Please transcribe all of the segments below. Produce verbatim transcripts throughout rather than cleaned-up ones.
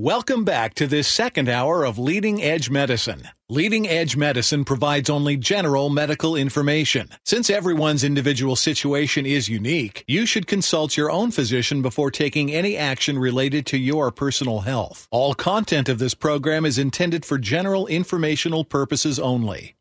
Welcome back to this second hour of Leading Edge Medicine. Leading Edge Medicine provides only general medical information. Since everyone's individual situation is unique, you should consult your own physician before taking any action related to your personal health. All content of this program is intended for general informational purposes only.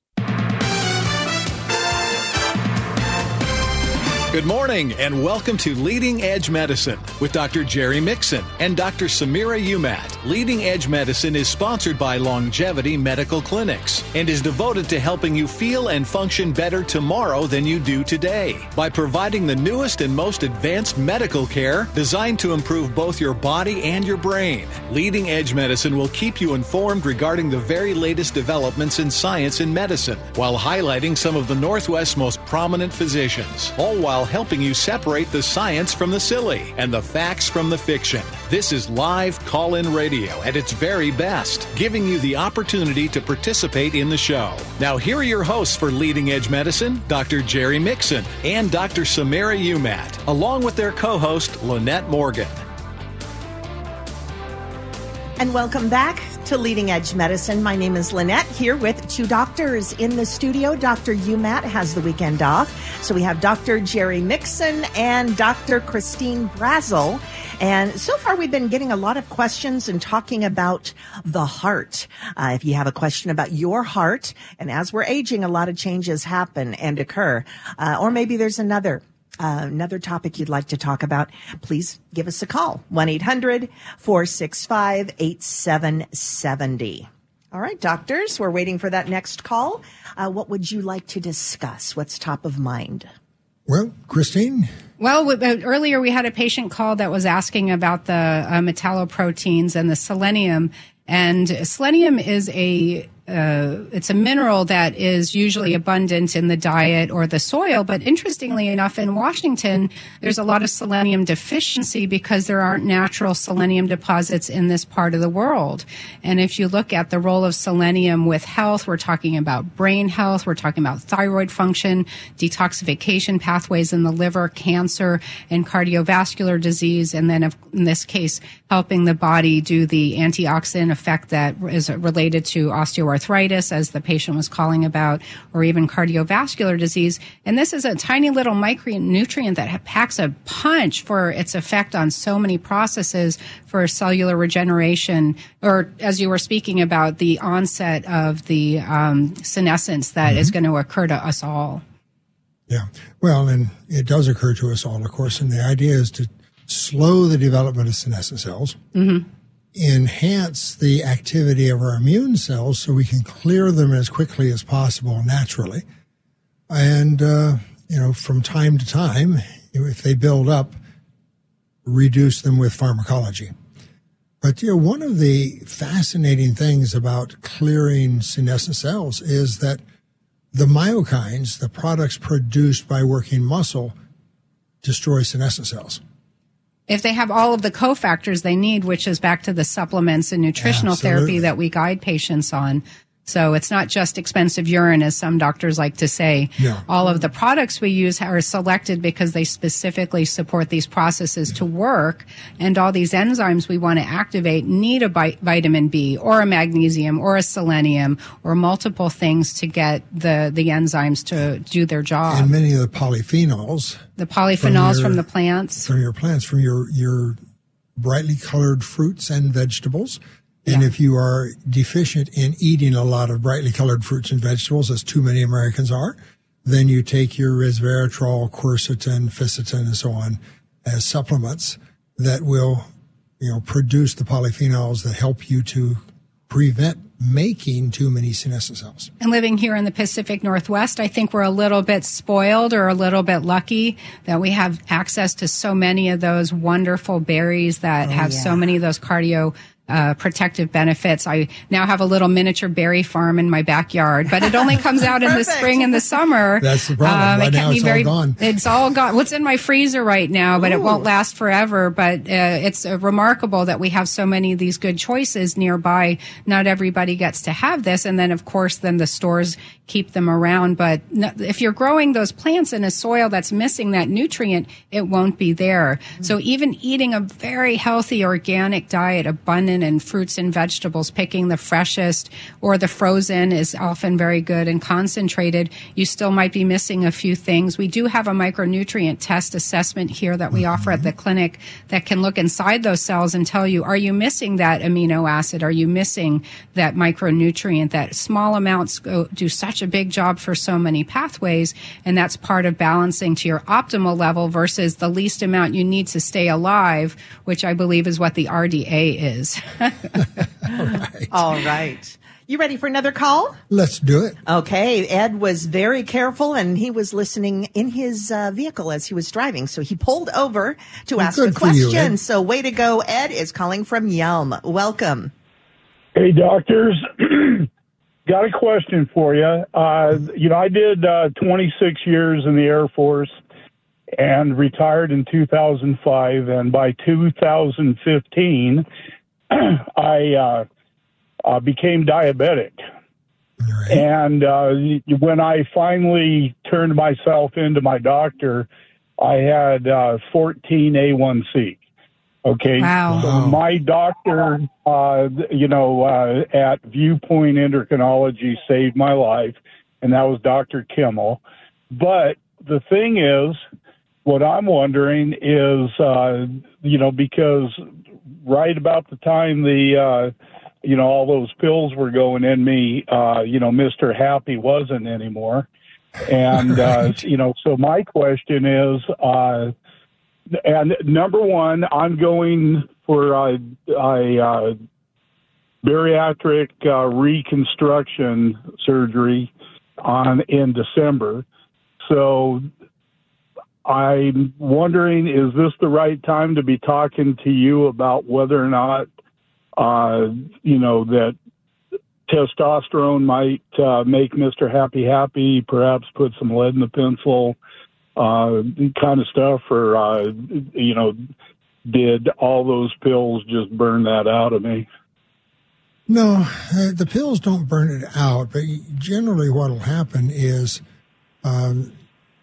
Good morning and welcome to Leading Edge Medicine with Doctor Jerry Mixon and Doctor Samira Umat. Leading Edge Medicine is sponsored by Longevity Medical Clinics and is devoted to helping you feel and function better tomorrow than you do today by providing the newest and most advanced medical care designed to improve both your body and your brain. Leading Edge Medicine will keep you informed regarding the very latest developments in science and medicine while highlighting some of the Northwest's most prominent physicians, all while helping you separate the science from the silly and the facts from the fiction. This is live call-in radio at its very best, giving you the opportunity to participate in the show. Now, here are your hosts for Leading Edge Medicine, Doctor Jerry Mixon and Doctor Samira Umat, along with their co-host, Lynette Morgan. And welcome back to Leading Edge Medicine. My name is Lynette, here with two doctors in the studio. Doctor Umat has the weekend off. So we have Doctor Jerry Mixon and Doctor Christine Brazel. And so far we've been getting a lot of questions and talking about the heart. Uh, if you have a question about your heart, and as we're aging, a lot of changes happen and occur. Uh, or maybe there's another Uh, another topic you'd like to talk about, please give us a call. one eight hundred four six five eight seven seven zero. All right, doctors, we're waiting for that next call. Uh, what would you like to discuss? What's top of mind? Well, Christine? Well, earlier we had a patient call that was asking about the uh, metalloproteins and the selenium. And selenium is a Uh, it's a mineral that is usually abundant in the diet or the soil. But interestingly enough, in Washington, there's a lot of selenium deficiency because there aren't natural selenium deposits in this part of the world. And if you look at the role of selenium with health, we're talking about brain health, we're talking about thyroid function, detoxification pathways in the liver, cancer, and cardiovascular disease. And then in this case, helping the body do the antioxidant effect that is related to osteoarthritis. arthritis, as the patient was calling about, or even cardiovascular disease. And this is a tiny little micronutrient that packs a punch for its effect on so many processes for cellular regeneration, or as you were speaking about, the onset of the um, senescence that mm-hmm. is going to occur to us all. Yeah. Well, and it does occur to us all, of course, and the idea is to slow the development of senescent cells. Mm-hmm. Enhance the activity of our immune cells so we can clear them as quickly as possible naturally. And, uh, you know, from time to time, if they build up, reduce them with pharmacology. But, you know, one of the fascinating things about clearing senescent cells is that the myokines, the products produced by working muscle, destroy senescent cells. If they have all of the cofactors they need, which is back to the supplements and nutritional Absolutely. Therapy that we guide patients on. So it's not just expensive urine, as some doctors like to say. No. All of the products we use are selected because they specifically support these processes to work. And all these enzymes we want to activate need a bi- vitamin B or a magnesium or a selenium or multiple things to get the, the enzymes to do their job. And many of the polyphenols. The polyphenols from, your, from the plants. From your plants, from your, your brightly colored fruits and vegetables. And yeah. if you are deficient in eating a lot of brightly colored fruits and vegetables, as too many Americans are, then you take your resveratrol, quercetin, fisetin, and so on as supplements that will, you know, produce the polyphenols that help you to prevent making too many senescent cells. And living here in the Pacific Northwest, I think we're a little bit spoiled or a little bit lucky that we have access to so many of those wonderful berries that oh, have yeah. so many of those cardio Uh, protective benefits. I now have a little miniature berry farm in my backyard, but it only comes out in the spring and the summer. That's the problem. Um, right it now it's very, all gone. It's all gone. What's in my freezer right now, but Ooh. It won't last forever. But uh, it's uh, remarkable that we have so many of these good choices nearby. Not everybody gets to have this. And then, of course, then the stores keep them around. But no, if you're growing those plants in a soil that's missing that nutrient, it won't be there. Mm-hmm. So even eating a very healthy organic diet, abundant nutrition and fruits and vegetables, picking the freshest or the frozen is often very good and concentrated. You still might be missing a few things. We do have a micronutrient test assessment here that we mm-hmm. offer at the clinic that can look inside those cells and tell you, are you missing that amino acid? Are you missing that micronutrient? That small amounts go, do such a big job for so many pathways, and that's part of balancing to your optimal level versus the least amount you need to stay alive, which I believe is what the R D A is. All right. All right. You ready for another call? Let's do it. Okay. Ed was very careful, and he was listening in his uh, vehicle as he was driving. So he pulled over to well, ask a question. You, so way to go. Ed is calling from Yelm. Welcome. Hey, doctors. Got a question for you. Uh, you know, I did uh, twenty-six years in the Air Force and retired in two thousand five. And by two thousand fifteen, I... Uh, Uh, became diabetic. Right. And uh, when I finally turned myself into my doctor, I had uh, fourteen A one C. Okay. Wow. So my doctor, uh, you know, uh, at Viewpoint Endocrinology saved my life, and that was Doctor Kimmel. But the thing is, what I'm wondering is, uh, you know, because right about the time the uh, you know, all those pills were going in me, uh, you know, Mister Happy wasn't anymore. And, right. uh, you know, so my question is, uh, and number one, I'm going for a, a uh, bariatric uh, reconstruction surgery on in December. So I'm wondering, is this the right time to be talking to you about whether or not Uh, you know, that testosterone might uh, make Mister Happy happy, perhaps put some lead in the pencil, uh, kind of stuff, or, uh, you know, did all those pills just burn that out of me? No, uh, the pills don't burn it out, but generally what will happen is um,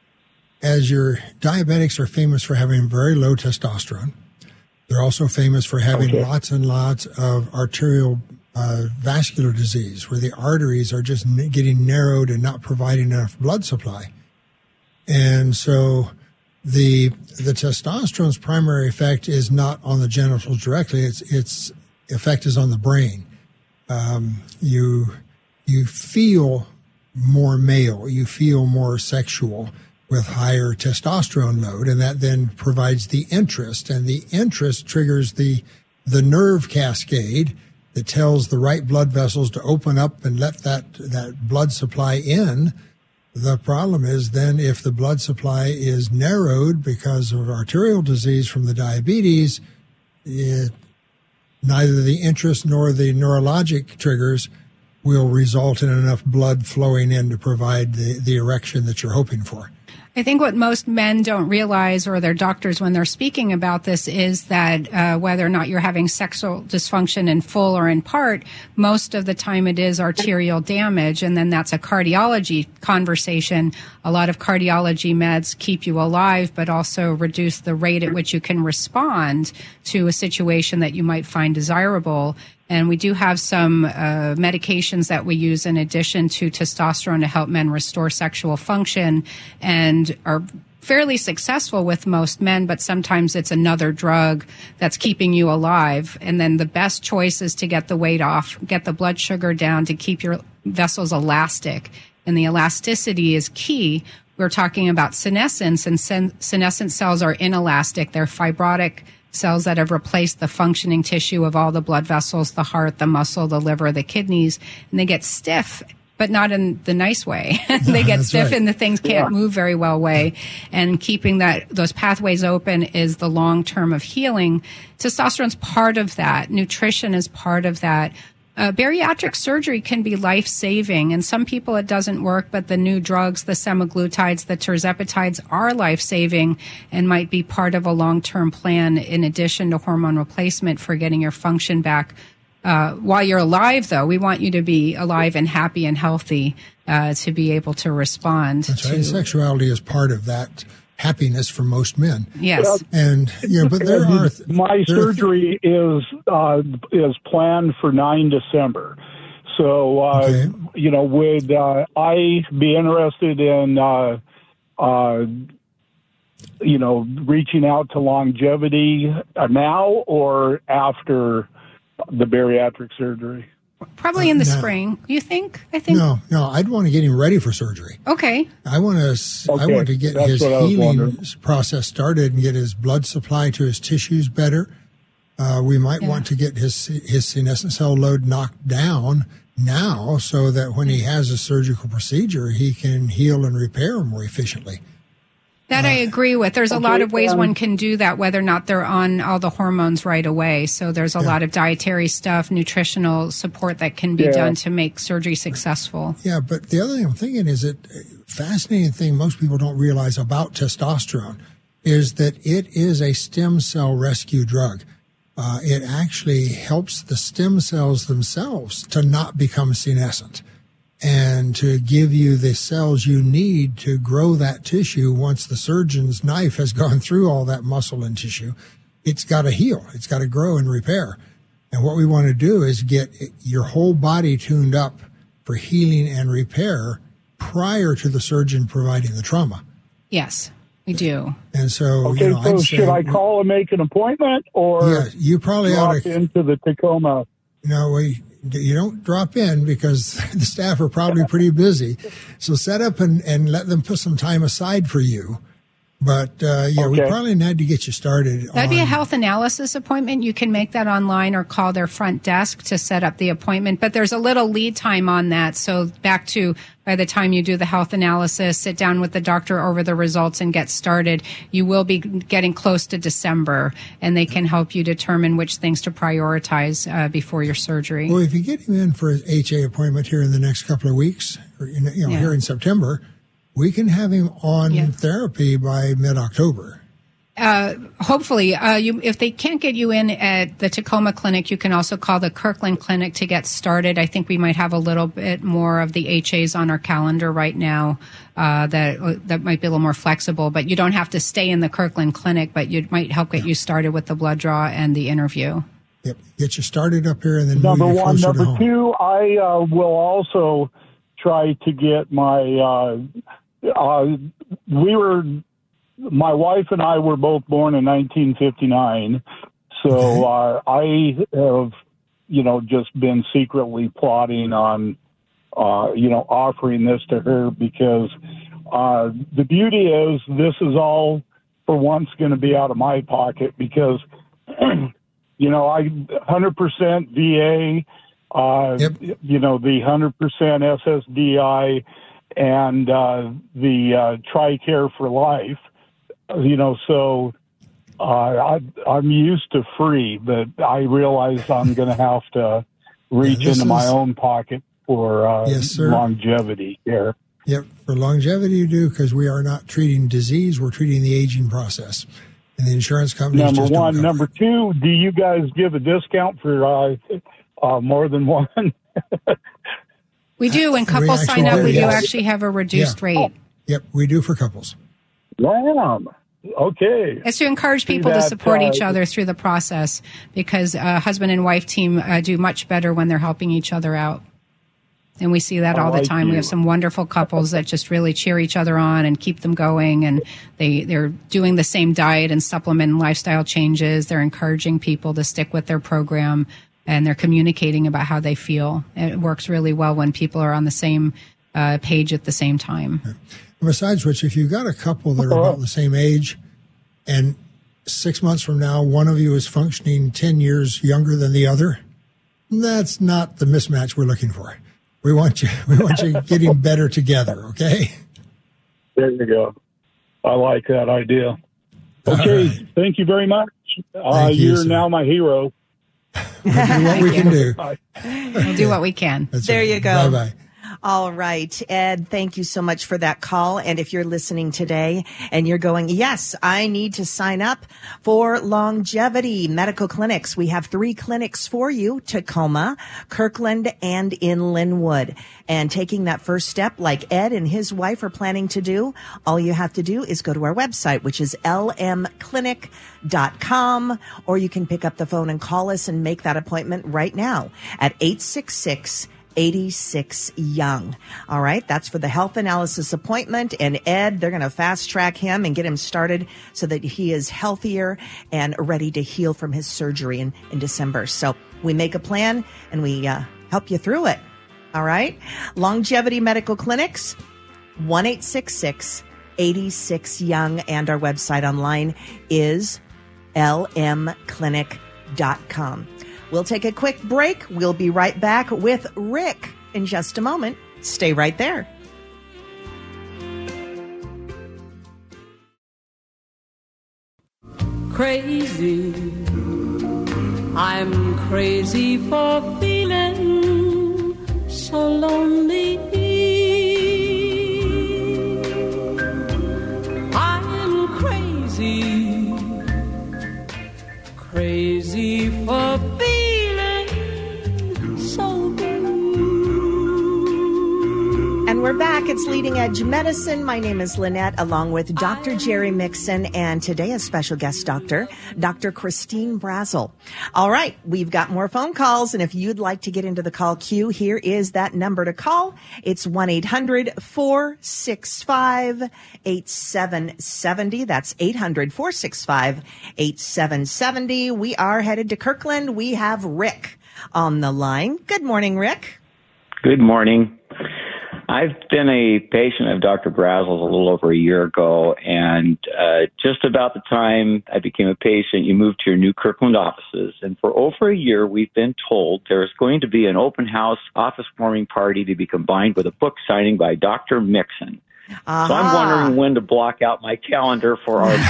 as your diabetics are famous for having very low testosterone, they're also famous for having okay. lots and lots of arterial uh, vascular disease, where the arteries are just n- getting narrowed and not providing enough blood supply. And so the the testosterone's primary effect is not on the genitals directly. Its its effect is on the brain. Um, you you feel more male. You feel more sexual with higher testosterone load, and that then provides the interest, and the interest triggers the the nerve cascade that tells the right blood vessels to open up and let that that blood supply in. The problem is then if the blood supply is narrowed because of arterial disease from the diabetes, it, neither the interest nor the neurologic triggers will result in enough blood flowing in to provide the, the erection that you're hoping for. I think what most men don't realize, or their doctors when they're speaking about this, is that uh, whether or not you're having sexual dysfunction in full or in part, most of the time it is arterial damage, and then that's a cardiology conversation. A lot of cardiology meds keep you alive, but also reduce the rate at which you can respond to a situation that you might find desirable. And we do have some uh, medications that we use in addition to testosterone to help men restore sexual function, and are fairly successful with most men, but sometimes it's another drug that's keeping you alive. And then the best choice is to get the weight off, get the blood sugar down to keep your vessels elastic. And the elasticity is key. We're talking about senescence, and sen- senescent cells are inelastic. They're fibrotic cells that have replaced the functioning tissue of all the blood vessels, the heart, the muscle, the liver, the kidneys, and they get stiff, but not in the nice way. They get stiff right. and the things can't yeah. move very well way. And keeping that those pathways open is the long term of healing. Testosterone's part of that. Nutrition is part of that. Uh, bariatric surgery can be life-saving, and some people it doesn't work, but the new drugs, the semaglutides, the tirzepatides are life-saving and might be part of a long-term plan in addition to hormone replacement for getting your function back. Uh, while you're alive, though, we want you to be alive and happy and healthy uh, to be able to respond. That's to right. Sexuality is part of that happiness for most men. Yes. And, you know, but there are... Th- My there surgery is uh, is planned for the ninth of December. So, uh, Okay. you know, would uh, I be interested in, uh, uh, you know, reaching out to longevity uh, now or after the bariatric surgery? Probably in the Uh, no. spring. You think? I think. No, no, I'd want to get him ready for surgery. Okay. I want to. I Okay, want to get that's his what I was healing wondering. process started and get his blood supply to his tissues better. Uh, we might Yeah. want to get his his senescent cell load knocked down now, so that when he has a surgical procedure, he can heal and repair more efficiently. That I agree with. There's a lot Okay, of ways um, one can do that, whether or not they're on all the hormones right away. So there's a lot of dietary stuff, nutritional support that can be Yeah. done to make surgery successful. Yeah, but the other thing I'm thinking is that uh, fascinating thing most people don't realize about testosterone is that it is a stem cell rescue drug. Uh, it actually helps the stem cells themselves to not become senescent and to give you the cells you need to grow that tissue once the surgeon's knife has gone through all that muscle and tissue. It's got to heal. It's got to grow and repair. And what we want to do is get your whole body tuned up for healing and repair prior to the surgeon providing the trauma. Yes, we do. And so, Okay, you know, so I'd should say, I call and make an appointment or yeah, you probably ought drop to, into the Tacoma? no, we, you don't drop in because the staff are probably pretty busy. So set up and, and let them put some time aside for you. But, uh, yeah, we Okay. probably need to get you started. That'd be a on- health analysis appointment. You can make that online or call their front desk to set up the appointment. But there's a little lead time on that. So back to by the time you do the health analysis, sit down with the doctor over the results and get started, you will be getting close to December, and they can help you determine which things to prioritize uh, before your surgery. Well, if you get him in for his H A appointment here in the next couple of weeks, or you know, you know Yeah. here in September, we can have him on Yeah. therapy by mid-October. Uh, hopefully, uh, you, if they can't get you in at the Tacoma Clinic, you can also call the Kirkland Clinic to get started. I think we might have a little bit more of the H As on our calendar right now uh, that that might be a little more flexible. But you don't have to stay in the Kirkland Clinic, but it might help get you started with the blood draw and the interview. Yep, get you started up here and then Number move you one. closer to Number home. two, I uh, will also try to get my, uh, uh, we were, my wife and I were both born in nineteen fifty-nine. So uh, I have, you know, just been secretly plotting on, uh, you know, offering this to her because uh, the beauty is this is all for once going to be out of my pocket because, you know, I one hundred percent V A, uh, Yep. you know, the one hundred percent S S D I and uh, the uh, TRICARE for life, you know, so uh, I, I'm used to free, but I realize I'm going to have to reach this into my is- own pocket for uh, Yes, sir. longevity here. Yep, for longevity you do because we are not treating disease, we're treating the aging process. And the insurance companies Number just don't one. cover Number it. two, do you guys give a discount for uh, uh, more than one? We do. When We couples actually sign up, do, we do yes. actually have a reduced Yeah. rate. Yep, we do for couples. Wow. Okay. It's to encourage people to that, support uh, each other through the process because a husband and wife team uh, do much better when they're helping each other out. And we see that I all the like time. We you. have some wonderful couples that just really cheer each other on and keep them going. And they, they're doing the same diet and supplement and lifestyle changes. They're encouraging people to stick with their program and they're communicating about how they feel. It works really well when people are on the same uh, page at the same time. And besides which, if you've got a couple that are about the same age and six months from now, one of you is functioning ten years younger than the other, that's not the mismatch we're looking for. We want you, we want you getting better together. Okay. There you go. I like that idea. Okay. right. Thank you very much. Uh, Thank you, you're sir. now my hero. We'll do what we can do. We'll do what we can. That's There right. you go. Bye bye. All right, Ed, thank you so much for that call. And if you're listening today and you're going, yes, I need to sign up for Longevity Medical Clinics. We have three clinics for you, Tacoma, Kirkland, and in Linwood. And taking that first step like Ed and his wife are planning to do, all you have to do is go to our website, which is l m clinic dot com, or you can pick up the phone and call us and make that appointment right now at eight six six, eight six, young. All right. That's for the health analysis appointment. And Ed, they're going to fast track him and get him started so that he is healthier and ready to heal from his surgery in, in December. So we make a plan and we uh, help you through it. All right. Longevity Medical Clinics, one eight six six, eight six, young. And our website online is l m clinic dot com. We'll take a quick break. We'll be right back with Rick in just a moment. Stay right there. Crazy. I'm crazy for feeling so lonely. I'm crazy. Crazy for feeling so blue. And we're back. It's Leading Edge Medicine. My name is Lynette, along with Doctor Jerry Mixon, and today a special guest doctor, Doctor Christine Brazel. All right, we've got more phone calls, and if you'd like to get into the call queue, here is that number to call. It's one eight hundred, four six five, eight seven seven zero. That's eight hundred, four six five, eight seven seven zero. We are headed to Kirkland. We have Rick on the line. Good morning, Rick. Good morning. I've been a patient of Doctor Brazel's a little over a year ago, and uh, just about the time I became a patient, you moved to your new Kirkland offices. And for over a year, we've been told there's going to be an open house office warming party to be combined with a book signing by Doctor Mixon. Uh-huh. So I'm wondering when to block out my calendar for our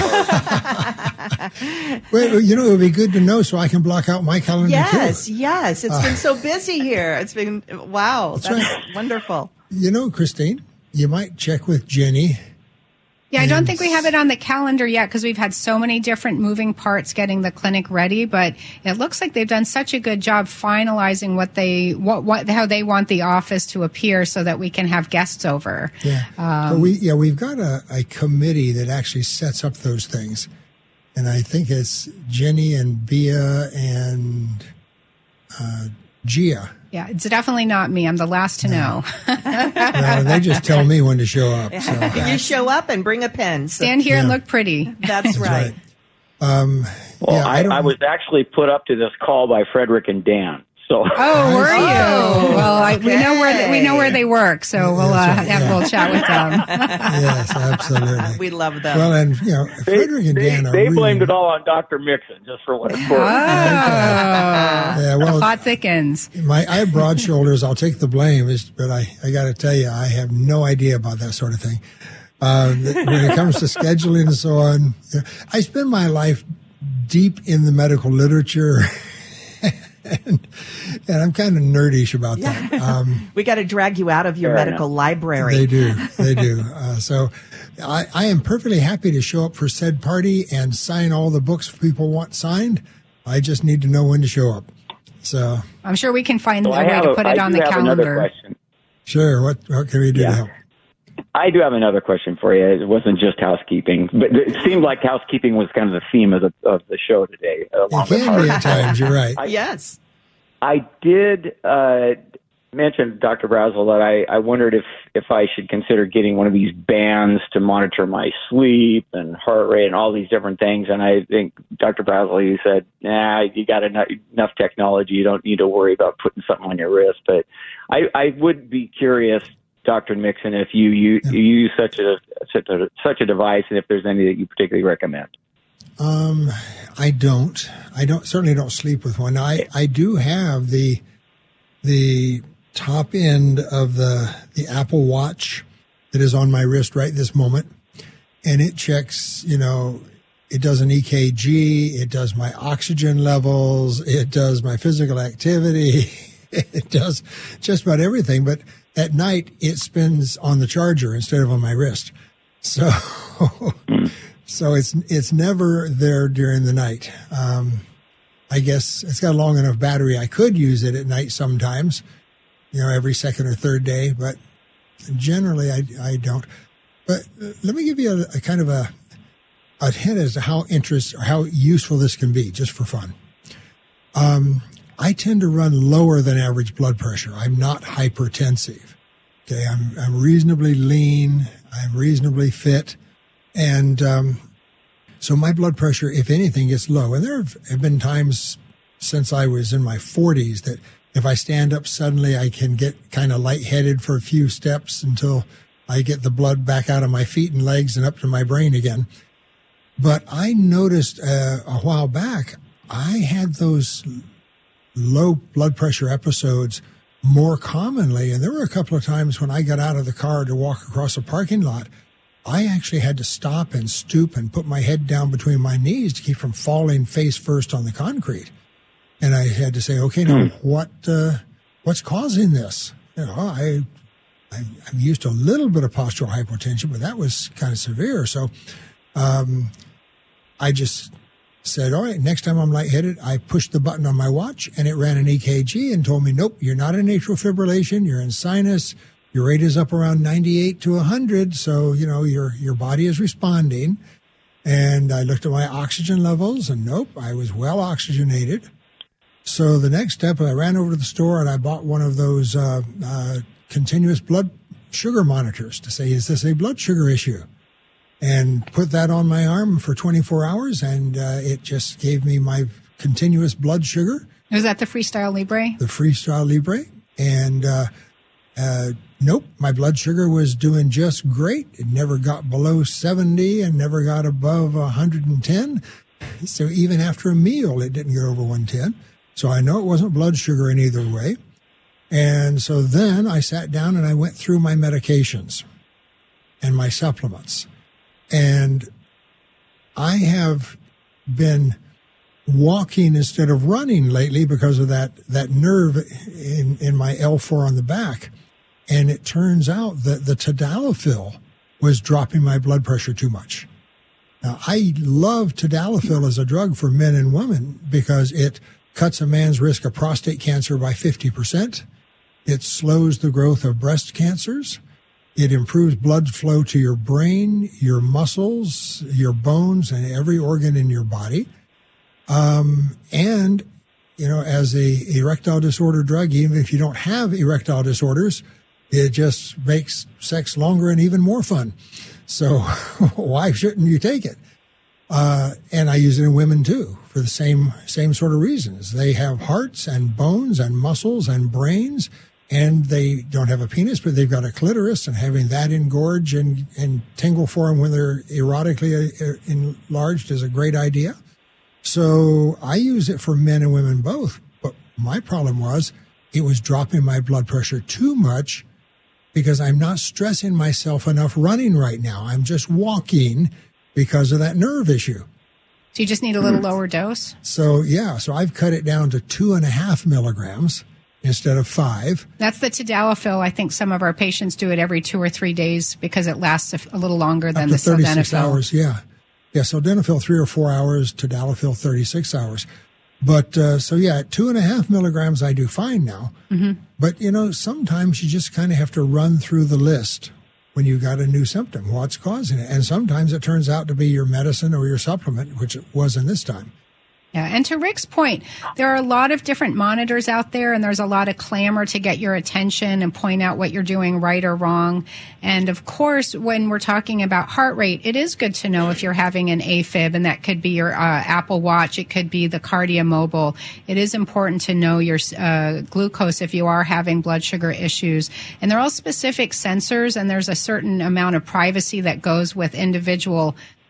party. Well, you know, it would be good to know so I can block out my calendar yes, too. Yes, yes. It's uh, been so busy here. It's been, wow, that's, that's right. Wonderful. You know, Christine, you might check with Jenny. Yeah, I don't think we have it on the calendar yet because we've had so many different moving parts getting the clinic ready, but it looks like they've done such a good job finalizing what they, what, what, how they want the office to appear so that we can have guests over. Yeah. Um, but we, yeah, we've got a, a committee that actually sets up those things. And I think it's Jenny and Bea and, uh, Gia. Yeah, it's definitely not me. I'm the last to know. No, they just tell me when to show up. So. You show up and bring a pen. So. Stand here yeah. and look pretty. That's, That's right. right. Um, well, yeah, I, I, I was actually put up to this call by Frederick and Dan. So. Oh, were you? Oh, well, I, okay. we know where they, we know where they work, so we'll uh, right, have yeah. we'll chat with them. Yes, absolutely. We love them. Well, and you know, they, Frederick and they, Dan are they really, blamed it all on Doctor Mixon, just for what it's worth. Oh, okay. Yeah, well, the plot thickens. My, I have broad shoulders. I'll take the blame, but I, I got to tell you, I have no idea about that sort of thing. Uh, when it comes to scheduling and so on, you know, I spend my life deep in the medical literature. And, and I'm kind of nerdish about yeah. that. Um, we got to drag you out of your Fair medical enough. library. They do. They do. Uh, so I, I am perfectly happy to show up for said party and sign all the books people want signed. I just need to know when to show up. So I'm sure we can find so a way to put a, it I on do the have calendar. Another question. Sure. What, what can we do Yeah. to help? I do have another question for you. It wasn't just housekeeping, but it seemed like housekeeping was kind of the theme of the of the show today. It can be at times. You're right. I, yes. I did uh, mention, Doctor Brazel, that I, I wondered if, if I should consider getting one of these bands to monitor my sleep and heart rate and all these different things. And I think, Doctor Brazel, you said, nah, you got enough, enough technology. You don't need to worry about putting something on your wrist. But I, I would be curious, Doctor Mixon, if you, you, yeah. you use such a, such a such a device, and if there's any that you particularly recommend. Um, I don't. I don't certainly don't sleep with one. I, I do have the the top end of the the Apple Watch that is on my wrist right this moment, and it checks. You know, it does an E K G. It does my oxygen levels. It does my physical activity. It does just about everything. But at night it spins on the charger instead of on my wrist. So, so it's it's never there during the night. Um, I guess it's got a long enough battery. I could use it at night sometimes, you know, every second or third day, but generally I, I don't. But let me give you a, a kind of a, a hint as to how interest or how useful this can be, just for fun. Um, I tend to run lower than average blood pressure. I'm not hypertensive. Okay, I'm I'm reasonably lean. I'm reasonably fit, and um, so my blood pressure, if anything, gets low. And there have, have been times since I was in my forties that if I stand up suddenly, I can get kind of lightheaded for a few steps until I get the blood back out of my feet and legs and up to my brain again. But I noticed uh, a while back, I had those low blood pressure episodes more commonly. And there were a couple of times when I got out of the car to walk across a parking lot, I actually had to stop and stoop and put my head down between my knees to keep from falling face first on the concrete. And I had to say, okay, now what, uh, what's causing this? You know, I, I'm used to a little bit of postural hypotension, but that was kind of severe. So, um, I just said, all right, next time I'm lightheaded, I pushed the button on my watch and it ran an E K G and told me, nope, you're not in atrial fibrillation. You're in sinus. Your rate is up around ninety-eight to one hundred. So, you know, your, your body is responding. And I looked at my oxygen levels and nope, I was well oxygenated. So the next step, I ran over to the store and I bought one of those, uh, uh, continuous blood sugar monitors to say, is this a blood sugar issue? And put that on my arm for twenty-four hours, and uh, it just gave me my continuous blood sugar. Was that the Freestyle Libre? The Freestyle Libre. And uh, uh, nope, my blood sugar was doing just great. It never got below seventy and never got above one hundred ten. So even after a meal, it didn't get over one ten. So I know it wasn't blood sugar in either way. And so then I sat down and I went through my medications and my supplements. And I have been walking instead of running lately because of that, that nerve in, in my L four on the back. And it turns out that the tadalafil was dropping my blood pressure too much. Now, I love tadalafil as a drug for men and women because it cuts a man's risk of prostate cancer by fifty percent. It slows the growth of breast cancers. It improves blood flow to your brain, your muscles, your bones, and every organ in your body. Um, and, you know, as a erectile disorder drug, even if you don't have erectile disorders, it just makes sex longer and even more fun. So why shouldn't you take it? Uh, and I use it in women too for the same, same sort of reasons. They have hearts and bones and muscles and brains, and they don't have a penis, but they've got a clitoris, and having that engorge and, and tingle for them when they're erotically enlarged is a great idea. So I use it for men and women both. But my problem was it was dropping my blood pressure too much because I'm not stressing myself enough running right now. I'm just walking because of that nerve issue. So you just need a little lower dose? So, yeah. So I've cut it down to two and a half milligrams. Instead of five. That's the tadalafil. I think some of our patients do it every two or three days because it lasts a, a little longer than the thirty-six sildenafil. Hours, yeah. Yeah, sildenafil three or four hours, tadalafil thirty-six hours. But, uh, so yeah, at two and a half milligrams, I do fine now. Mm-hmm. But, you know, sometimes you just kind of have to run through the list when you got a new symptom. What's causing it? And sometimes it turns out to be your medicine or your supplement, which it wasn't this time. Yeah, and to Rick's point, there are a lot of different monitors out there, and there's a lot of clamor to get your attention and point out what you're doing right or wrong. And of course, when we're talking about heart rate, it is good to know if you're having an AFib, and that could be your uh, Apple Watch. It could be the Cardia Mobile. It is important to know your uh, glucose if you are having blood sugar issues. And they're all specific sensors, and there's a certain amount of privacy that goes with individual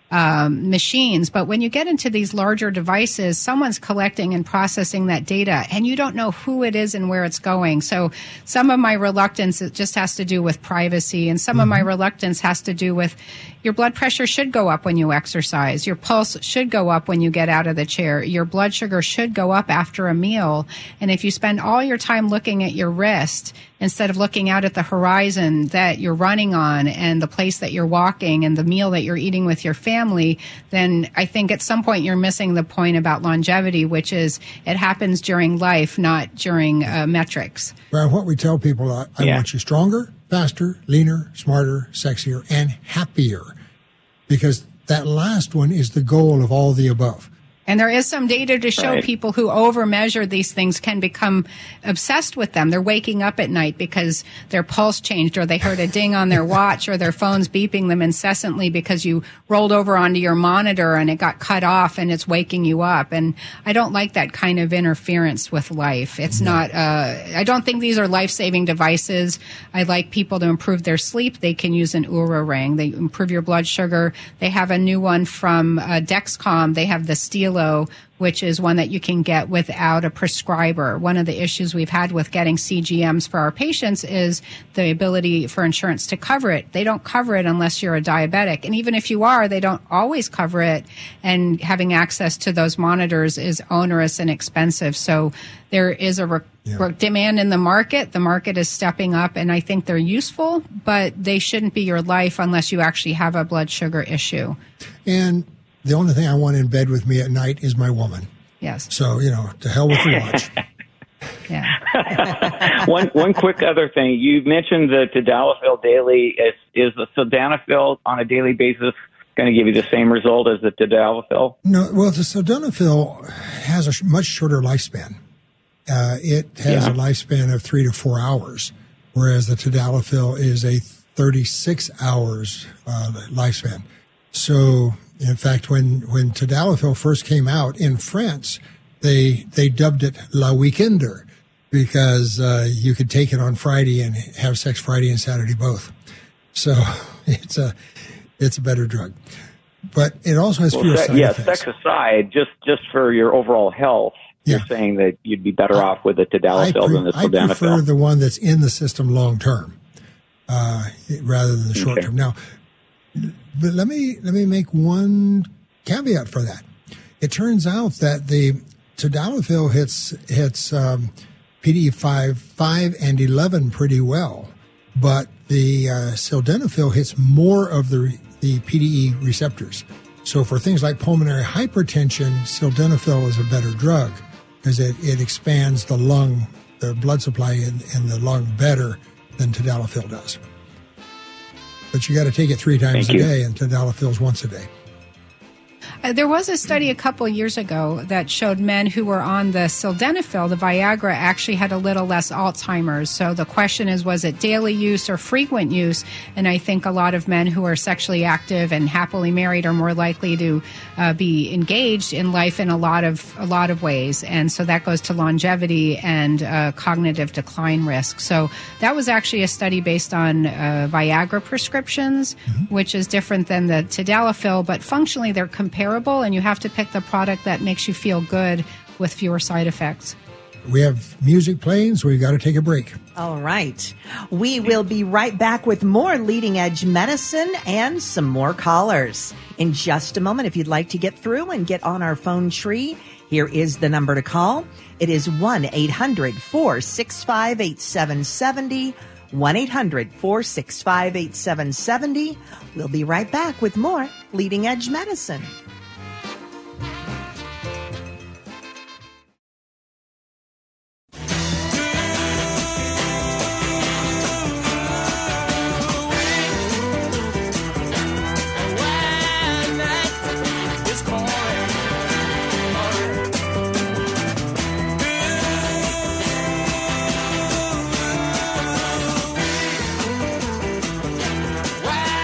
um, machines. But when you get into these larger devices, someone's collecting and processing that data, and you don't know who it is and where it's going. So some of my reluctance it just has to do with privacy, and some mm-hmm. of my reluctance has to do with your blood pressure should go up when you exercise. Your pulse should go up when you get out of the chair. Your blood sugar should go up after a meal. And if you spend all your time looking at your wrist instead of looking out at the horizon that you're running on and the place that you're walking and the meal that you're eating with your family, then I think at some point you're missing the point about longevity, which is it happens during life, not during uh, metrics. Well, what we tell people, I, I yeah. want you stronger, faster, leaner, smarter, sexier, and happier, because that last one is the goal of all the above. And there is some data to show right. people who over-measure these things can become obsessed with them. They're waking up at night because their pulse changed, or they heard a ding on their watch, or their phone's beeping them incessantly because you rolled over onto your monitor and it got cut off and it's waking you up. And I don't like that kind of interference with life. It's no. not, uh, I don't think these are life-saving devices. I like people to improve their sleep. They can use an Oura Ring. They improve your blood sugar. They have a new one from uh, Dexcom. They have the Stelo, which is one that you can get without a prescriber. One of the issues we've had with getting C G Ms for our patients is the ability for insurance to cover it. They don't cover it unless you're a diabetic. And even if you are, they don't always cover it. And having access to those monitors is onerous and expensive. So there is a re- yeah. demand in the market. The market is stepping up, and I think they're useful, but they shouldn't be your life unless you actually have a blood sugar issue. And the only thing I want in bed with me at night is my woman. Yes. So, you know, to hell with the watch. Yeah. one one quick other thing. You mentioned the Tadalafil daily. Is, is the sildenafil on a daily basis going to give you the same result as the Tadalafil? No. Well, the sildenafil has a sh- much shorter lifespan. Uh, it has yeah. a lifespan of three to four hours, whereas the Tadalafil is a thirty-six hours uh, lifespan. So, in fact, when, when Tadalafil first came out in France, they they dubbed it La Weekender because uh, you could take it on Friday and have sex Friday and Saturday both. So it's a it's a better drug, but it also has well, fewer se- side yeah, effects. sex aside, just just for your overall health, yeah. you're saying that you'd be better I, off with the Tadalafil pre- than the Sildenafil. I prefer the one that's in the system long term uh, rather than the short okay. term. Now. But let me let me make one caveat for that. It turns out that the Tadalafil hits hits um, P D E five, five, and eleven pretty well, but the uh, sildenafil hits more of the the P D E receptors. So for things like pulmonary hypertension, sildenafil is a better drug because it, it expands the lung, the blood supply in, in the lung better than Tadalafil does. But you got to take it three times Thank a you. day, and Tadalafil's once a day. Uh, there was a study a couple years ago that showed men who were on the sildenafil, the Viagra, actually had a little less Alzheimer's. So the question is, was it daily use or frequent use? And I think a lot of men who are sexually active and happily married are more likely to uh, be engaged in life in a lot of a lot of ways. And so that goes to longevity and uh, cognitive decline risk. So that was actually a study based on uh, Viagra prescriptions, mm-hmm. which is different than the Tadalafil, but functionally they're comparable. And you have to pick the product that makes you feel good with fewer side effects. We have music playing, so we've got to take a break. All right. We will be right back with more Leading Edge Medicine and some more callers. In just a moment, if you'd like to get through and get on our phone tree, here is the number to call. It is one eight hundred four six five eight seven seven zero. one eight hundred four six five eight seven seven zero. We'll be right back with more Leading Edge Medicine.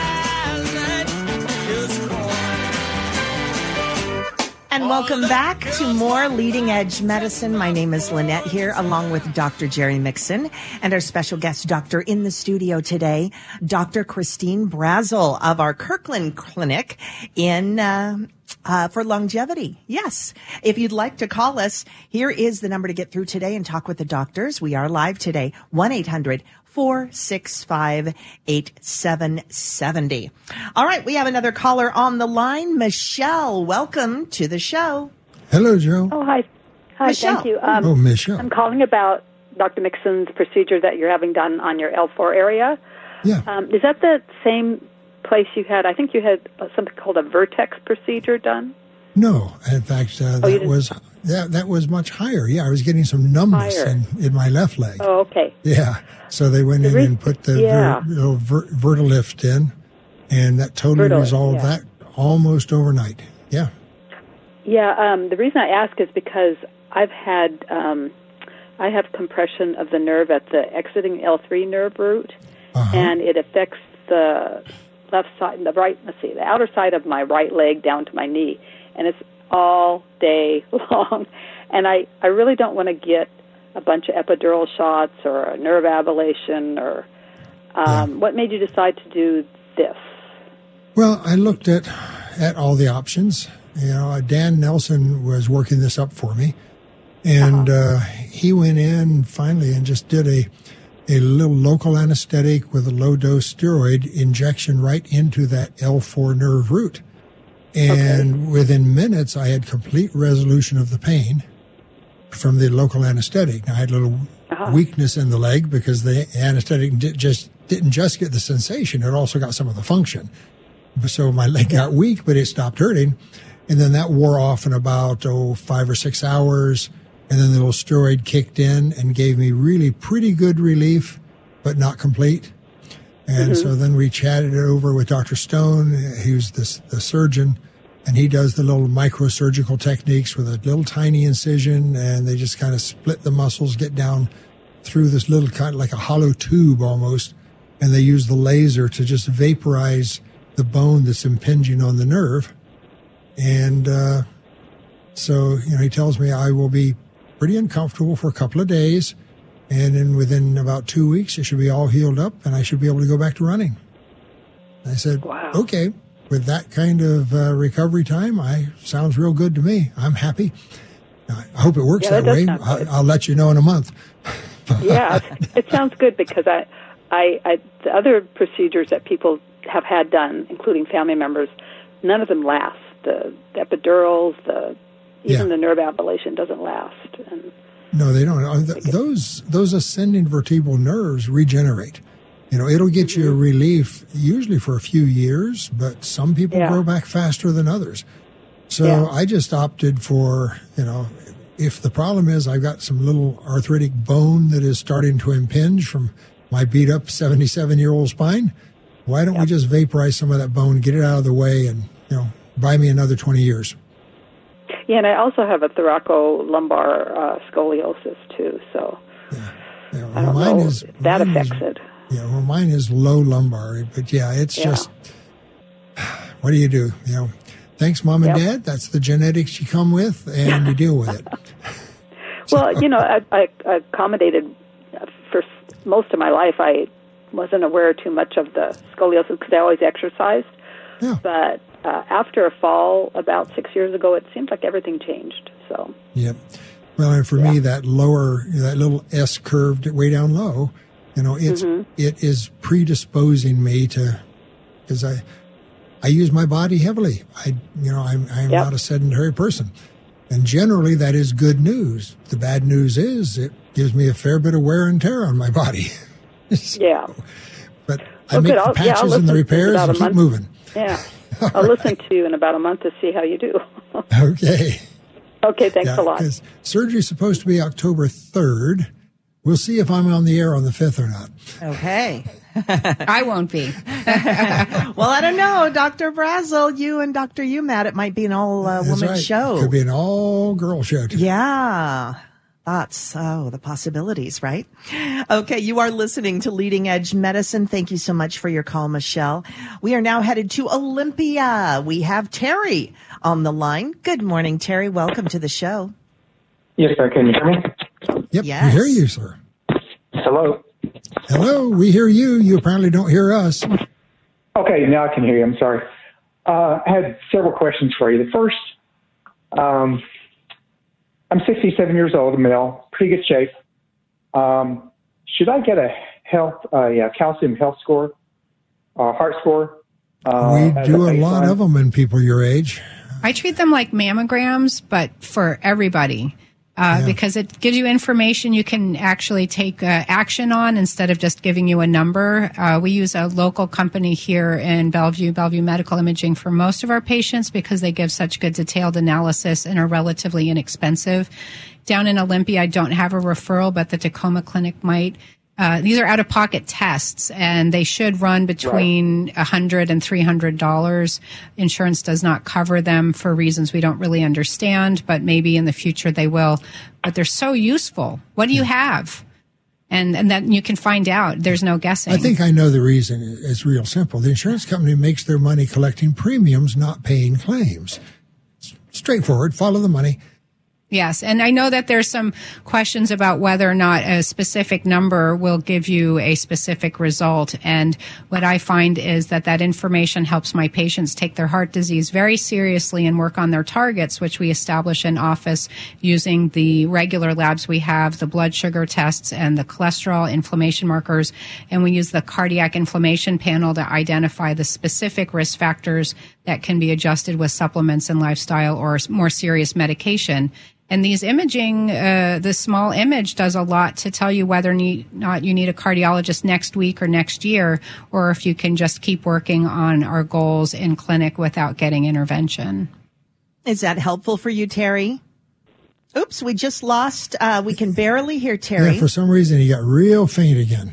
And welcome back to more Leading Edge Medicine. My name is Lynette here, along with Doctor Jerry Mixon and our special guest doctor in the studio today, Doctor Christine Brazel of our Kirkland Clinic in uh, uh, for longevity. Yes. If you'd like to call us, here is the number to get through today and talk with the doctors. We are live today, one eight hundred four six five eight seven seven zero. All right, we have another caller on the line. Michelle, welcome to the show. Hello, Joe. Oh, hi. Hi, Michelle. thank you. Um, oh, Michelle. I'm calling about Doctor Mixon's procedure that you're having done on your L four area. Yeah. Um, is that the same place you had? I think you had uh, something called a vertex procedure done. No, in fact, uh, Oh, you that didn't- was that that was much higher. Yeah, I was getting some numbness Higher. in, in my left leg. Oh, okay. Yeah, so they went The in re- and put the yeah. ver, little ver, Vertilift in, and that totally Vertilift, resolved yeah. that almost overnight. Yeah. Yeah, um, the reason I ask is because I've had, um, I have compression of the nerve at the exiting L three nerve root, Uh-huh. and it affects the left side, the right, let's see, the outer side of my right leg down to my knee, and it's all day long. And I, I really don't want to get a bunch of epidural shots or a nerve ablation or um, Yeah. what made you decide to do this? Well, I looked at at all the options. You know, Dan Nelson was working this up for me, and uh, he went in finally and just did a a little local anesthetic with a low dose steroid injection right into that L four nerve root. And okay. within minutes, I had complete resolution of the pain from the local anesthetic. Now, I had a little uh-huh. weakness in the leg because the anesthetic did just didn't just get the sensation; it also got some of the function. So my leg got weak, but it stopped hurting, and then that wore off in about oh five or six hours. And then the little steroid kicked in and gave me really pretty good relief, but not complete. And mm-hmm. so then we chatted it over with Doctor Stone, who's the, the surgeon, and he does the little microsurgical techniques with a little tiny incision, and they just kind of split the muscles, get down through this little kind of like a hollow tube almost, and they use the laser to just vaporize the bone that's impinging on the nerve. And uh, so, you know, he tells me I will be pretty uncomfortable for a couple of days, and then within about two weeks, it should be all healed up, and I should be able to go back to running. I said, wow. Okay, with that kind of uh, recovery time, I sounds real good to me. I'm happy. I hope it works yeah, that, that way. I'll, I'll let you know in a month. Yeah, it sounds good because I, I, I, the other procedures that people have had done, including family members, none of them last. The, the epidurals, the even yeah. the nerve ablation doesn't last. And no, they don't. Those those ascending vertebral nerves regenerate. You know, it'll get mm-hmm. you a relief usually for a few years, but some people yeah. grow back faster than others. So yeah. I just opted for, you know, if the problem is I've got some little arthritic bone that is starting to impinge from my beat up seventy-seven-year-old spine, why don't yep. we just vaporize some of that bone, get it out of the way, and, you know, buy me another twenty years. Yeah, and I also have a thoracolumbar uh, scoliosis too, so yeah. Yeah, well, I don't mine know is, if that mine affects is, it. Yeah, well, mine is low lumbar, but yeah, it's yeah. just, what do you do? You know, thanks, Mom and yep. Dad. That's the genetics you come with, and you deal with it. Well, you know, I, I accommodated for most of my life. I wasn't aware too much of the scoliosis because I always exercised, yeah. but Uh, after a fall about six years ago, it seemed like everything changed. So, yep. Well, and for yeah. me, that lower, that little S curved way down low, you know, it's mm-hmm. it is predisposing me to, because I I use my body heavily. I you know I'm I'm yep. not a sedentary person, and generally that is good news. The bad news is it gives me a fair bit of wear and tear on my body. so, yeah. But well, I make good. the I'll, patches yeah, and the repairs and a keep month. moving. Yeah. I'll right. listen to you in about a month to see how you do. Okay. Okay, thanks yeah, a lot. Because surgery's supposed to be October third. We'll see if I'm on the air on the fifth or not. Okay. I won't be. Well, I don't know. Doctor Brazel, you and Doctor Umat, it might be an all-woman uh, right. show. Could be an all-girl show, too. Yeah. thoughts. Oh, the possibilities, right? Okay, you are listening to Leading Edge Medicine. Thank you so much for your call, Michelle. We are now headed to Olympia. We have Terry on the line. Good morning, Terry. Welcome to the show. Yes, sir. Can you hear me? Yep, Yes. we hear you, sir. Hello. Hello, we hear you. You apparently don't hear us. Okay, now I can hear you. I'm sorry. Uh, I had several questions for you. The first, um, I'm sixty-seven years old, a male, pretty good shape. Um, should I get a health, uh, yeah, calcium health score, uh, heart score? Uh, we do a, a lot of them in people your age. I treat them like mammograms, but for everybody. Uh, Yeah. Because it gives you information you can actually take uh, action on instead of just giving you a number. Uh, we use a local company here in Bellevue, Bellevue Medical Imaging, for most of our patients because they give such good detailed analysis and are relatively inexpensive. Down in Olympia, I don't have a referral, but the Tacoma Clinic might. Uh, these are out-of-pocket tests, and they should run between one hundred dollars and three hundred dollars. Insurance does not cover them for reasons we don't really understand, but maybe in the future they will. But they're so useful. What do you have? And and then you can find out. There's no guessing. I think I know the reason. It's real simple. The insurance company makes their money collecting premiums, not paying claims. It's straightforward. Follow the money. Yes, and I know that there's some questions about whether or not a specific number will give you a specific result. And what I find is that that information helps my patients take their heart disease very seriously and work on their targets, which we establish in office using the regular labs we have, the blood sugar tests and the cholesterol inflammation markers. And we use the cardiac inflammation panel to identify the specific risk factors that can be adjusted with supplements and lifestyle or more serious medication. And these imaging, uh, the small image does a lot to tell you whether or not you need a cardiologist next week or next year, or if you can just keep working on our goals in clinic without getting intervention. Is that helpful for you, Terry? Oops, we just lost. Uh, we can barely hear Terry. Yeah, for some reason, he got real faint again.